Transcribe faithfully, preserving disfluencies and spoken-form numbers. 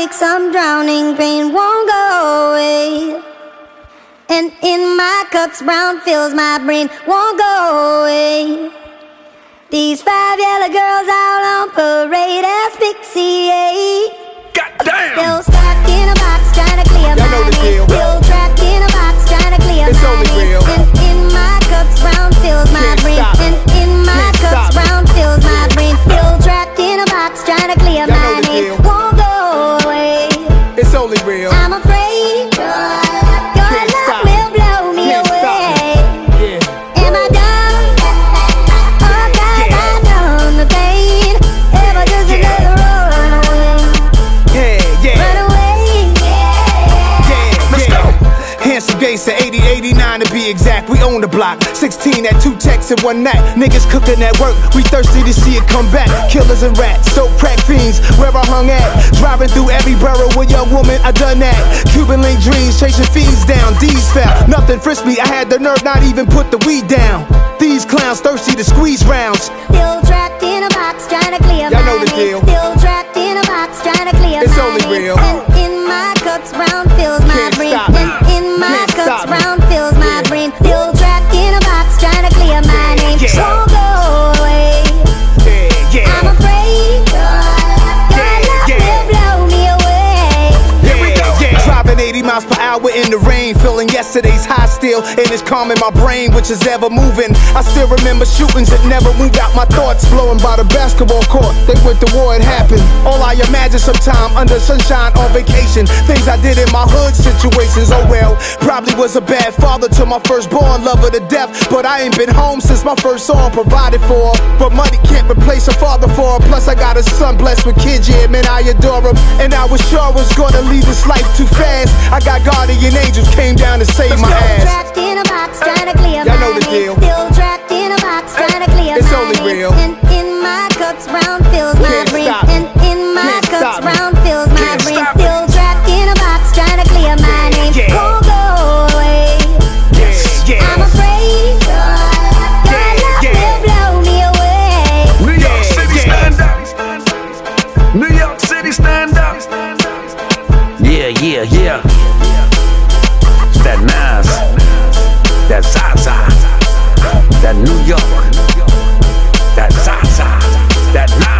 awake, some drowning pain won't go away. And in my cups, brown fills my brain, won't go away. These five yellow girls out on parade asphyxiate. Goddamn! Still stuck in a box trying to clear Y'all my know the name. deal. Still trapped in a box trying to clear It's my only name. real. And in my cups, brown fills my Can't brain. stop it. And in my Can't cups, stop it. brown fills my brain. Still trapped in a box trying to clear Y'all my know the name. deal. Won't go away. It's only real. I'm afraid your Can't love stop will it. blow me Can't stop away. it. Yeah. Am I done? Oh God, Yeah. I know the pain. Am I just Yeah. another run away? Yeah, yeah. Run away. Yeah, Let's yeah. go. Handsome gangsta, eighty, eighty-nine to be exact. We own the block. sixteen at two texts in one night. Niggas cooking at work. We thirsty to see it come back. Killers and rats, so crack fiends. Where I hung at. Driving through every borough with young woman. I done that. Cuban link dreams, chasing fiends down. D's fell. Nothing frisked me. I had the nerve not even put the weed down. These clowns thirsty to squeeze rounds. Still trapped in a box trying to clear Y'all my know the name. deal. Still trapped in a box trying to clear It's my only name. real. And in my cups, brown fills my Can't brain. stop me. And in my Can't cups, stop me. brown fills my Yeah. brain. Still trapped in a box trying to clear my Yeah, name. yeah. Won't go away. Yeah, yeah. I'm afraid your Yeah, love yeah. will blow me away. Here we go. Yeah. Driving eighty miles per hour in the rain, feeling yesterday's high still, and it's calming my brain, which is ever moving. I still remember shootings that never moved out my thoughts, blowing by the basketball court. They went to war, it happened. All I imagine sometime under sunshine on vacation. Things I did in my hood situations. Oh well, probably was a bad father to my firstborn, lover to death. But I ain't been home since my first song provided for. But money can't replace a father for. Plus I got a son blessed with kids, yeah man I adore him. And I was sure I was gonna leave this life too fast. I got guardian angels came down to save my Still ass. trapped in a box trying to clear Y'all my know the name. deal. Still trapped in a box trying to clear It's my only name. real. And in my cups, brown fills my Can't brain. stop me. And in my Can't cups, stop me. brown fills my Can't brain. stop me. Still trapped in a box trying to clear my Yeah, name. yeah. Won't go away. Yeah, yeah. I'm afraid your Yeah, love yeah. will blow me away. New York Yeah, City, yeah. stand up. New York City, stand up. Yeah, yeah, yeah. That Nas, that Zaza, that New York, that Zaza, that Nas.